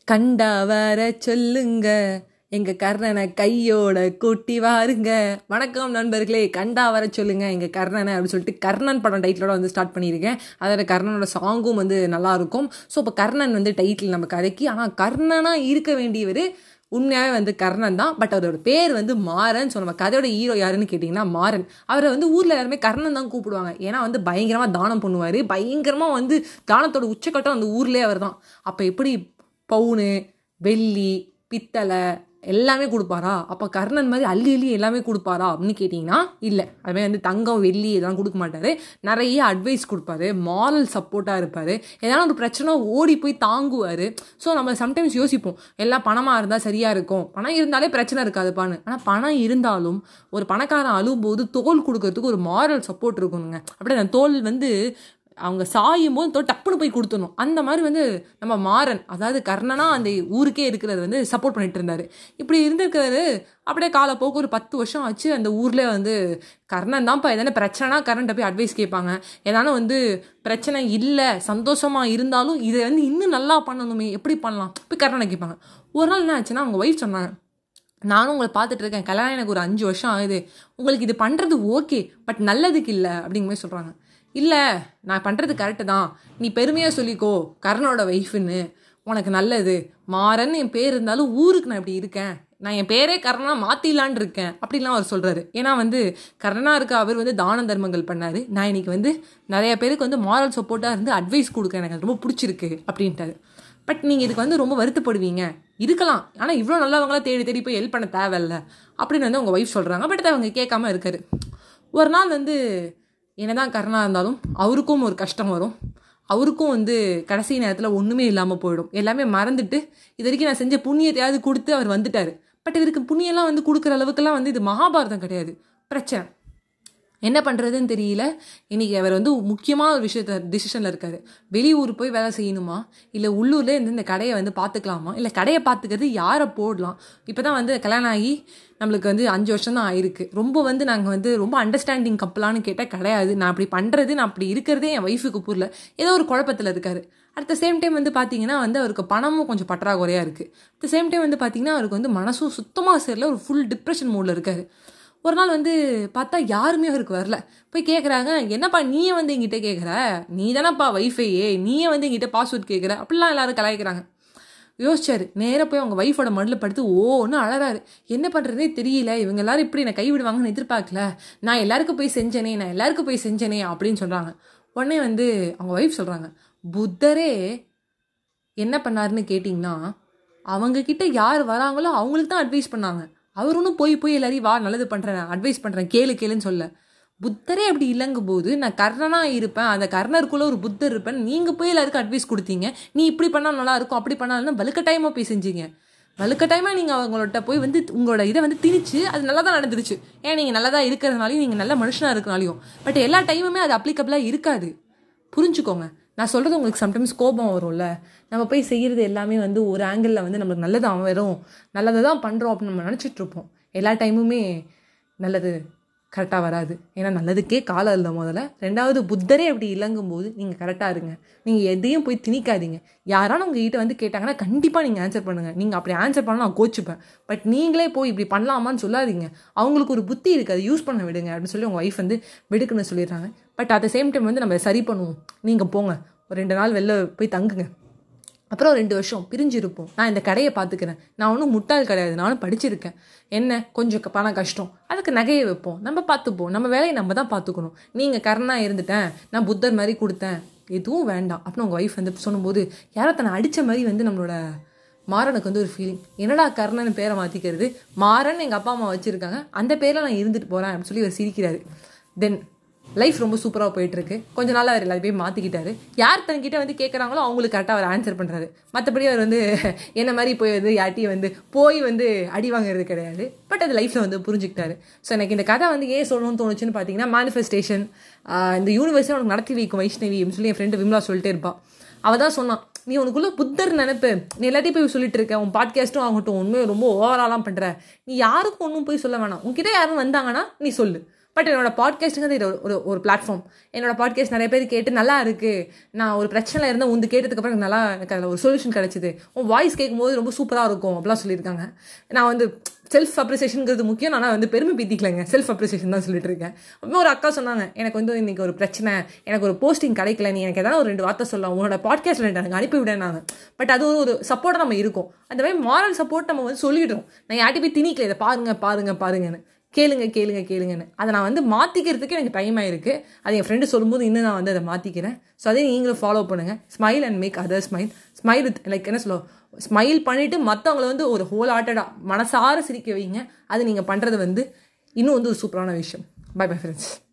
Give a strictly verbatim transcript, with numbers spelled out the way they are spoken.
கண்டா வர சொல்லுங்க எங்க கர்ணனை கையோட கூட்டி வாருங்க. வணக்கம் நண்பர்களே, கண்டா வர சொல்லுங்க எங்க கர்ணனை அப்படின்னு சொல்லிட்டு கர்ணன் படம் டைட்டிலோட வந்து ஸ்டார்ட் பண்ணியிருக்கேன். அதோட கர்ணனோட சாங்கும் வந்து நல்லா இருக்கும். ஸோ இப்போ கர்ணன் வந்து டைட்டில் நம்ம கதைக்கு, ஆனால் கர்ணனா இருக்க வேண்டியவர் உண்மையாகவே வந்து கர்ணன் தான். பட் அவரோட பேர் வந்து மாறன். ஸோ நம்ம கதையோட ஹீரோ யாருன்னு கேட்டிங்கன்னா மாறன். அவரை வந்து ஊரில் எல்லாருமே கர்ணன் தான் கூப்பிடுவாங்க. ஏன்னா வந்து பயங்கரமாக தானம் பண்ணுவார், பயங்கரமாக வந்து தானத்தோட உச்சக்கட்டம் அந்த ஊர்லேயே அவர் தான். அப்போ எப்படி பவுனு, வெள்ளி, பித்தளை எல்லாமே கொடுப்பாரா? அப்போ கர்ணன் மாதிரி அள்ளி அள்ளி எல்லாமே கொடுப்பாரா அப்படின்னு கேட்டிங்கன்னா இல்லை. அதுமாதிரி வந்து தங்கம் வெள்ளி இதெல்லாம் கொடுக்க மாட்டார். நிறைய அட்வைஸ் கொடுப்பாரு, மாரல் சப்போர்ட்டாக இருப்பார். ஏதாவது ஒரு பிரச்சனை ஓடி போய் தாங்குவார். ஸோ நம்ம சம்டைம்ஸ் யோசிப்போம், எல்லாம் பணமாக இருந்தால் சரியாக இருக்கும், பணம் இருந்தாலே பிரச்சனை இருக்காதுப்பான்னு. ஆனால் பணம் இருந்தாலும் ஒரு பணக்காரன் அழும்போது தோல் கொடுக்கறதுக்கு ஒரு மாரல் சப்போர்ட் இருக்கணுங்க. அப்படியே அந்த தோல் வந்து அவங்க சாயும் போது தோ டப்புன்னு போய் கொடுத்துடணும். அந்த மாதிரி வந்து நம்ம மாறன், அதாவது கர்ணனா அந்த ஊருக்கே இருக்கிறது வந்து சப்போர்ட் பண்ணிட்டு இருந்தார். இப்படி இருந்திருக்கிறாரு. அப்படியே காலப்போக்கு ஒரு பத்து வருஷம் ஆச்சு. அந்த ஊரில் வந்து கர்ணன் தான்ப்பா எதனா பிரச்சனைனா கர்ணன்ட்ட போய் அட்வைஸ் கேட்பாங்க. ஏதானும் வந்து பிரச்சனை இல்லை, சந்தோஷமாக இருந்தாலும் இதை வந்து இன்னும் நல்லா பண்ணணுமே, எப்படி பண்ணலாம் போய் கர்ணனை கேட்பாங்க. ஒரு நாள் என்ன ஆச்சுன்னா அவங்க ஒய்ஃப் சொன்னாங்க, நானும் உங்களை பார்த்துட்டு இருக்கேன், கல்யாணம் எனக்கு ஒரு அஞ்சு வருஷம் ஆகுது, உங்களுக்கு இது பண்ணுறது ஓகே, பட் நல்லதுக்கு இல்லை அப்படிங்கிற மாதிரி சொல்கிறாங்க. இல்லை, நான் பண்ணுறது கரெக்டு தான், நீ பெருமையாக சொல்லிக்கோ கர்ணனோட ஒய்ஃபுன்னு, உனக்கு நல்லது. மாறன் என் பேர் இருந்தாலும் ஊருக்கு நான் இப்படி இருக்கேன், நான் என் பேரே கர்ணனா மாற்றிடலான் இருக்கேன் அப்படின்லாம் அவர் சொல்கிறாரு. ஏன்னா வந்து கர்ணனா இருக்க அவர் வந்து தான தர்மங்கள் பண்ணார். நான் இன்னைக்கு வந்து நிறைய பேருக்கு வந்து மாரல் சப்போர்ட்டாக இருந்து அட்வைஸ் கொடுக்குறேன், எனக்கு அது ரொம்ப பிடிச்சிருக்கு அப்படின்ட்டாரு. பட் நீங்கள் இதுக்கு வந்து ரொம்ப வருத்தப்படுவீங்க, இருக்கலாம், ஆனால் இவ்வளோ நல்லவங்களாம் தேடி தேடி போய் ஹெல்ப் பண்ண தேவையில்ல அப்படின்னு வந்து அவங்க ஒய்ஃப் சொல்கிறாங்க. பட் அதை அவங்க கேட்காம இருக்காரு. ஒரு நாள் வந்து என்னதான் கர்ணனாக இருந்தாலும் அவருக்கும் ஒரு கஷ்டம் வரும். அவருக்கும் வந்து கடைசி நேரத்தில் ஒன்றுமே இல்லாமல் போயிடும். எல்லாமே மறந்துட்டு இது வரைக்கும் நான் செஞ்ச புண்ணியத்தையாவது கொடுத்து அவர் வந்துட்டார். பட் இவருக்கு புண்ணியெல்லாம் வந்து கொடுக்குற அளவுக்குலாம் வந்து இது மகாபாரதம் கிடையாது. பிரச்சனை என்ன பண்ணுறதுன்னு தெரியல. இன்றைக்கி அவர் வந்து முக்கியமான ஒரு விஷயத்த டிசிஷனில் இருக்கார். வெளியூர் போய் வேலை செய்யணுமா, இல்லை உள்ளூரில் இருந்து இந்த கடையை வந்து பார்த்துக்கலாமா, இல்லை கடையை பார்த்துக்கிறது யாரை போடலாம். இப்போ தான் வந்து கல்யாணம் ஆகி நம்மளுக்கு வந்து அஞ்சு வருஷம் தான் ஆயிருக்கு. ரொம்ப வந்து நாங்கள் வந்து ரொம்ப அண்டர்ஸ்டாண்டிங் கப்பலான்னு கேட்டால் கிடையாது. நான் அப்படி பண்ணுறது, நான் அப்படி இருக்கிறதே என் ஒய்ஃபுக்கு புரியல, ஏதோ ஒரு குழப்பத்தில் இருக்கார். அட் த சேம் டைம் வந்து பார்த்தீங்கன்னா வந்து அவருக்கு பணமும் கொஞ்சம் பற்றாக்குறையாக இருக்குது. அட் த சேம் டைம் வந்து பார்த்தீங்கன்னா அவருக்கு வந்து மனசும் சுத்தமாக சரியில்லை, ஒரு ஃபுல் டிப்ரெஷன் மூடில் இருக்கார். ஒரு நாள் வந்து பார்த்தா யாருமே அவருக்கு வரல. போய் கேட்குறாங்க, என்னப்பா நீயே வந்து எங்கிட்ட கேட்குற, நீ தானப்பா வைஃபையே, நீயே வந்து எங்கிட்ட பாஸ்வேர்ட் கேட்குற அப்படிலாம் எல்லாரும் கலாய்க்கிறாங்க. யோசிச்சாரு. நேராக போய் அவங்க ஒய்ஃபோட மடியில் படுத்து ஓன்னு அழறாரு. என்ன பண்ணுறதே தெரியல, இவங்க எல்லாரும் இப்படி என்னை கைவிடுவாங்கன்னு எதிர்பார்க்கல, நான் எல்லாருக்கும் போய் செஞ்சனே நான் எல்லாருக்கும் போய் செஞ்சனே அப்படின்னு சொல்கிறாங்க. உடனே வந்து அவங்க ஒய்ஃப் சொல்கிறாங்க, புத்தரே என்ன பண்ணாருன்னு கேட்டிங்கன்னா அவங்கக்கிட்ட யார் வராங்களோ அவங்களுக்கு தான் அட்வைஸ் பண்ணாங்க. அவர் ஒன்றும் போய் போய் எல்லாரையும் வா நல்லது பண்ணுறேன் அட்வைஸ் பண்ணுறேன் கேளு கேளுன்னு சொல்ல. புத்தரே அப்படி இல்லைங்கும் போது நான் கர்ணனாக இருப்பேன், அந்த கர்ணருக்குள்ளே ஒரு புத்தர் இருப்பேன், நீங்கள் போய் எல்லாருக்கும் அட்வைஸ் கொடுத்தீங்க, நீ இப்படி பண்ணால் நல்லாயிருக்கும் அப்படி பண்ணாலும் வலுக்கட்டாயமாக போய் செஞ்சீங்க. வலுக்கட்டாயமாக நீங்கள் அவங்கள்ட்ட போய் வந்து உங்களோட இதை வந்து திணிச்சு அது நல்லா தான் நடந்துருச்சு. ஏன் நீங்கள் நல்லா தான் இருக்கிறதுனாலையும் நீங்கள் நல்ல மனுஷனாக இருக்கிறனாலையும். பட் எல்லா டைமுமே அது அப்ளிகபிளாக இருக்காது, புரிஞ்சுக்கோங்க. நான் சொல்கிறது உங்களுக்கு சம்டைம்ஸ் கோபம் வரும்ல, நம்ம போய் செய்கிறது எல்லாமே வந்து ஒரு ஆங்கிளில் வந்து நம்மளுக்கு நல்லதாக வரும், நல்லதை தான் பண்ணுறோம் அப்படின்னு நம்ம நினச்சிட்ருப்போம். எல்லா டைமுமே நல்லது கரெக்டாக வராது. ஏன்னா நல்லதுக்கே காலம் இல்லை முதல்ல. ரெண்டாவது புத்தரே அப்படி இல்லைங்கும்போது நீங்கள் கரெக்டாக இருங்க, நீங்கள் எதையும் போய் திணிக்காதீங்க. யாராலும் உங்ககிட்ட வந்து கேட்டாங்கன்னா கண்டிப்பாக நீங்கள் ஆன்சர் பண்ணுங்கள். நீங்கள் அப்படி ஆன்சர் பண்ணால் நான் கோச்சுப்பேன். பட் நீங்களே போய் இப்படி பண்ணலாமான்னு சொல்லாதீங்க. அவங்களுக்கு ஒரு புத்தி இருக்குது, அதை யூஸ் பண்ண விடுங்க அப்படின்னு சொல்லி உங்கள் ஒய்ஃப் வந்து விடுக்குன்னு சொல்லிடுறாங்க. But at the same time வந்து நம்ம சரி பண்ணுவோம், நீங்கள் போங்க ஒரு ரெண்டு நாள் வெளில போய் தங்குங்க, அப்புறம் ரெண்டு வருஷம் பிரிஞ்சு இருப்போம், நான் இந்த கடையை பார்த்துக்கிறேன், நான் ஒன்றும் முட்டாள் கிடையாது, நானும் படிச்சிருக்கேன், என்ன கொஞ்சம் பணம் கஷ்டம், அதுக்கு நகையை வைப்போம், நம்ம பார்த்துப்போம், நம்ம வேலையை நம்ம தான் பார்த்துக்கணும், நீங்கள் கர்ணனாக இருந்துட்டேன், நான் புத்தர் மாதிரி கொடுத்தேன், எதுவும் வேண்டாம் அப்படின்னு உங்கள் ஒய்ஃப் வந்து சொல்லும்போது யாரோ தன்னை அடித்த மாதிரி வந்து நம்மளோட மாறனுக்கு வந்து ஒரு ஃபீலிங், என்னடா கர்ணன் பேரை மாற்றிக்கிறது, மாறன் எங்கள் அப்பா அம்மா வச்சுருக்காங்க, அந்த பேரில் நான் இருந்துட்டு போகிறேன் அப்படின்னு சொல்லி அவர் சிரிக்கிறாரு. தென் லைஃப் ரொம்ப சூப்பராக போயிட்டுருக்கு. கொஞ்ச நாள் அவர் எல்லாத்தையும் மாற்றிக்கிட்டாரு. யார் தன்கிட்ட வந்து கேட்குறாங்களோ அவங்களுக்கு கரெக்டாக அவர் ஆன்சர் பண்ணுறாரு. மற்றபடி அவர் வந்து என்ன மாதிரி போய் வந்து யார்ட்டையும் வந்து போய் வந்து அடி வாங்குறது கிடையாது. பட் அது லைஃப்பில் வந்து புரிஞ்சுக்கிட்டாரு. ஸோ எனக்கு இந்த கதை வந்து ஏன் சொல்லணும்னு தோணுச்சுன்னு பார்த்தீங்கன்னா, மேனிஃபெஸ்டேஷன் இந்த யூனிவர்ஸை உனக்கு நடத்தி வைக்கும் வைஷ்ணவி அப்படின்னு சொல்லி என் ஃப்ரெண்டு விம்லா சொல்லிட்டே இருப்பாள். அவள் தான் சொன்னான், நீ உனக்குள்ளே புத்தர் நினைப்பு, நீ எல்லாத்தையும் போய் சொல்லிட்டு இருக்க, உன் பாட்காஸ்ட்டும் ஆகட்டும் உண்மையை ரொம்ப ஓவராலாம் பண்ணுற, நீ யாருக்கும் ஒன்றும் போய் சொல்ல வேணாம், உன்கிட்ட யாரும் வந்தாங்கன்னா நீ சொல்லு, பட் என்னோட பாட்காஸ்ட்டுங்கிறது இது ஒரு ஒரு பிளாட்ஃபார்ம். என்னோட பாட்காஸ்ட் நிறைய பேர் கேட்டு நல்லா இருக்குது, நான் ஒரு பிரச்சனை இருந்தால் உந்து கேட்டதுக்கப்புறம் எனக்கு நல்லா எனக்கு அதில் ஒரு சொல்யூஷன் கிடச்சிது, உன் வாய்ஸ் கேட்கும்போது ரொம்ப சூப்பராக இருக்கும் அப்படிலாம் சொல்லியிருக்காங்க. நான் வந்து செல்ஃப் அப்ரிசியேஷனுங்கிறது முக்கியம், ஆனால் வந்து பெருமை பீத்திக்கலைங்க, செல்ஃப் அப்ரிசியேஷன் தான் சொல்லிட்டு இருக்கேன். அப்புறம் ஒரு அக்கா சொன்னாங்க, எனக்கு வந்து இன்றைக்கி ஒரு பிரச்சனை, எனக்கு ஒரு போஸ்டிங் கிடைக்கல, நீ எனக்கு எதாவது ஒரு ரெண்டு வார்த்தை சொல்லலாம், உன்னோட பாட்காஸ்ட்டில் ரெண்டு எனக்கு அனுப்பிவிடேன்னாங்க. பட் அது ஒரு சப்போர்ட்டாக நம்ம இருக்கும். அந்த மாதிரி மாரல் சப்போர்ட் நம்ம வந்து சொல்லிடுறோம். நான் யார்ட்டி போய் திணிக்கல, இதை பாருங்க பாருங்க பாருங்கன்னு, கேளுங்க கேளுங்க கேளுங்கன்னு. அதை நான் வந்து மாற்றிக்கிறதுக்கு எனக்கு டைம் ஆகிருக்கு. அது என் ஃப்ரெண்டு சொல்லும்போது இன்னும் நான் வந்து அதை மாற்றிக்கிறேன். ஸோ அதே நீங்களும் ஃபாலோ பண்ணுங்கள். Smile and make other smile. Smile with like என்ன சொல்லுவோம், ஸ்மைல் பண்ணிவிட்டு மற்றவங்கள வந்து ஒரு ஹோல் ஹார்ட்டடாக மனசார சிரிக்க வைங்க. அது நீங்கள் பண்ணுறது வந்து இன்னும் வந்து ஒரு சூப்பரான விஷயம். Bye bye friends.